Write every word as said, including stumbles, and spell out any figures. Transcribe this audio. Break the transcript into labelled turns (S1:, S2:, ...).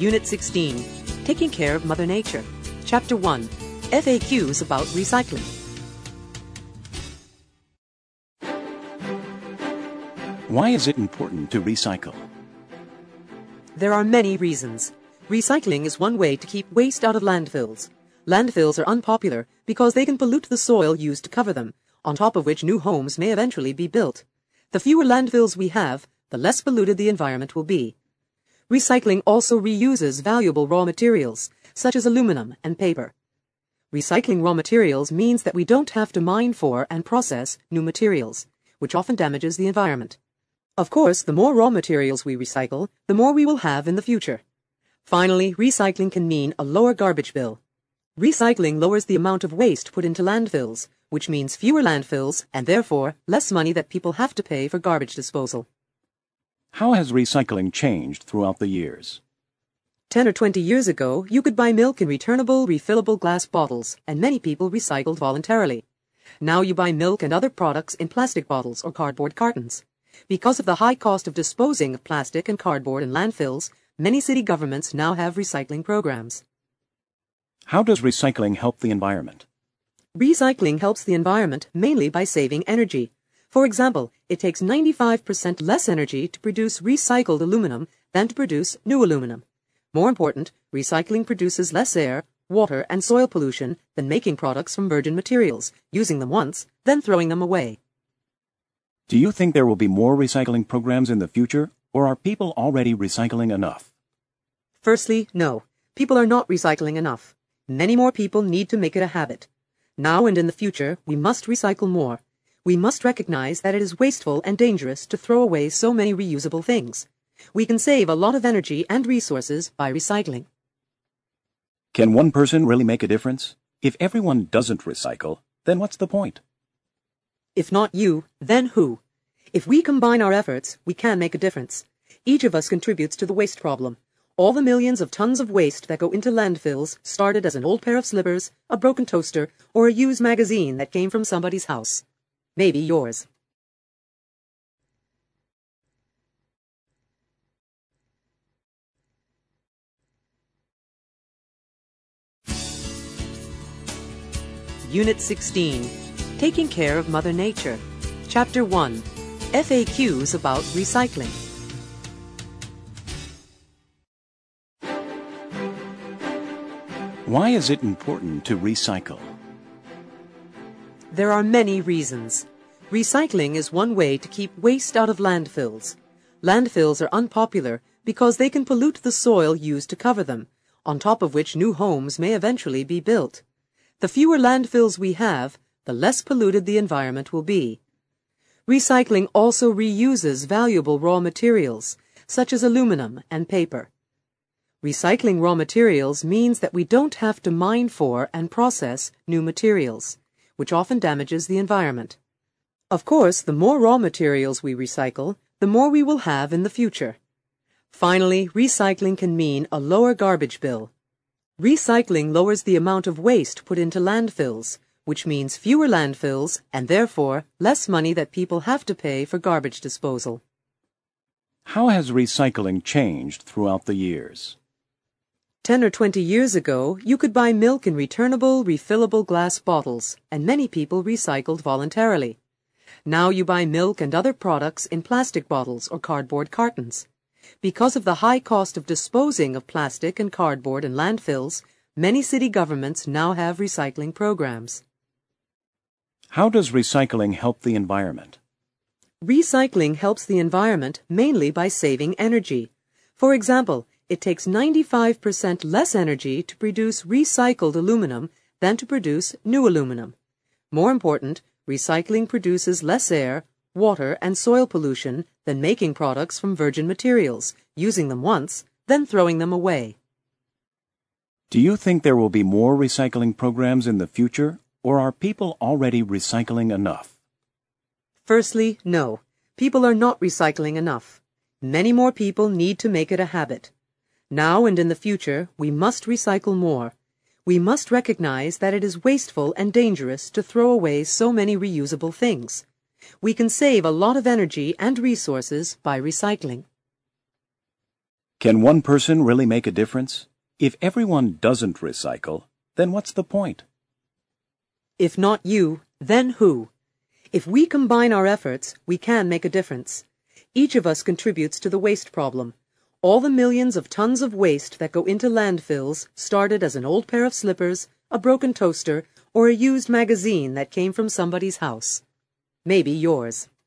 S1: Unit sixteen, Taking Care of Mother Nature. Chapter one, F A Qs about recycling.
S2: Why is it important to recycle?
S1: There are many reasons. Recycling is one way to keep waste out of landfills. Landfills are unpopular because they can pollute the soil used to cover them, on top of which new homes may eventually be built. The fewer landfills we have, the less polluted the environment will be. Recycling also reuses valuable raw materials, such as aluminum and paper. Recycling raw materials means that we don't have to mine for and process new materials, which often damages the environment. Of course, the more raw materials we recycle, the more we will have in the future. Finally, recycling can mean a lower garbage bill. Recycling lowers the amount of waste put into landfills, which means fewer landfills and therefore less money that people have to pay for garbage disposal.
S2: How has recycling changed throughout the years?
S1: Ten or twenty years ago, you could buy milk in returnable, refillable glass bottles, and many people recycled voluntarily. Now you buy milk and other products in plastic bottles or cardboard cartons. Because of the high cost of disposing of plastic and cardboard in landfills, many city governments now have recycling programs.
S2: How does recycling help the environment?
S1: Recycling helps the environment mainly by saving energy. For example, it takes ninety-five percent less energy to produce recycled aluminum than to produce new aluminum. More important, recycling produces less air, water, and soil pollution than making products from virgin materials, using them once, then throwing them away.
S2: Do you think there will be more recycling programs in the future, or are people already recycling enough?
S1: Firstly, no. People are not recycling enough. Many more people need to make it a habit. Now and in the future, we must recycle more. We must recognize that it is wasteful and dangerous to throw away so many reusable things. We can save a lot of energy and resources by recycling.
S2: Can one person really make a difference? If everyone doesn't recycle, then what's the point?
S1: If not you, then who? If we combine our efforts, we can make a difference. Each of us contributes to the waste problem. All the millions of tons of waste that go into landfills started as an old pair of slippers, a broken toaster, or a used magazine that came from somebody's house. Maybe yours. Unit sixteen, Taking Care of Mother Nature. Chapter one, F A Qs about recycling.
S2: Why is it important to recycle?
S1: There are many reasons. Recycling is one way to keep waste out of landfills. Landfills are unpopular because they can pollute the soil used to cover them, on top of which new homes may eventually be built. The fewer landfills we have, the less polluted the environment will be. Recycling also reuses valuable raw materials, such as aluminum and paper. Recycling raw materials means that we don't have to mine for and process new materials, which often damages the environment. Of course, the more raw materials we recycle, the more we will have in the future. Finally, recycling can mean a lower garbage bill. Recycling lowers the amount of waste put into landfills, which means fewer landfills and therefore less money that people have to pay for garbage disposal.
S2: How has recycling changed throughout the years?
S1: Ten or twenty years ago, you could buy milk in returnable, refillable glass bottles, and many people recycled voluntarily. Now you buy milk and other products in plastic bottles or cardboard cartons. Because of the high cost of disposing of plastic and cardboard in landfills, many city governments now have recycling programs.
S2: How does recycling help the environment?
S1: Recycling helps the environment mainly by saving energy. For example, it takes ninety-five percent less energy to produce recycled aluminum than to produce new aluminum. More important, recycling produces less air, water, and soil pollution than making products from virgin materials, using them once, then throwing them away.
S2: Do you think there will be more recycling programs in the future, or are people already recycling enough?
S1: Firstly, no. People are not recycling enough. Many more people need to make it a habit. Now and in the future, we must recycle more. We must recognize that it is wasteful and dangerous to throw away so many reusable things. We can save a lot of energy and resources by recycling.
S2: Can one person really make a difference? If everyone doesn't recycle, then what's the point?
S1: If not you, then who? If we combine our efforts, we can make a difference. Each of us contributes to the waste problem. All the millions of tons of waste that go into landfills started as an old pair of slippers, a broken toaster, or a used magazine that came from somebody's house. Maybe yours.